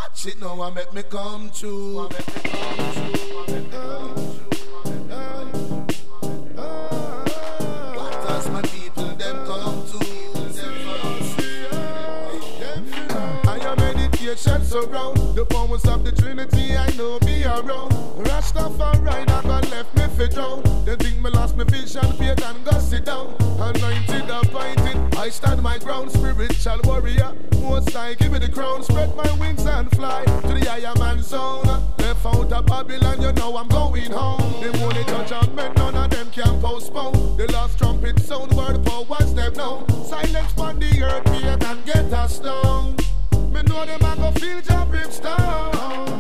Watch it now, I make me come true. What does my people them come to? I am meditation surround the powers of the Trinity. I know be around. Rastafari never left me for drown. They think me lost my vision, faith and go sit down. Anointed, appointed, I stand my ground. Spiritual warrior, most I give me the crown. Spread my wings and fly to the higher man zone. Left out of Babylon, you know I'm going home. They won't judgment, none of them can postpone. The last trumpet sound, where the powers them know. Silence on the earth, faith and get us down. Me know them a go feel jumping stone.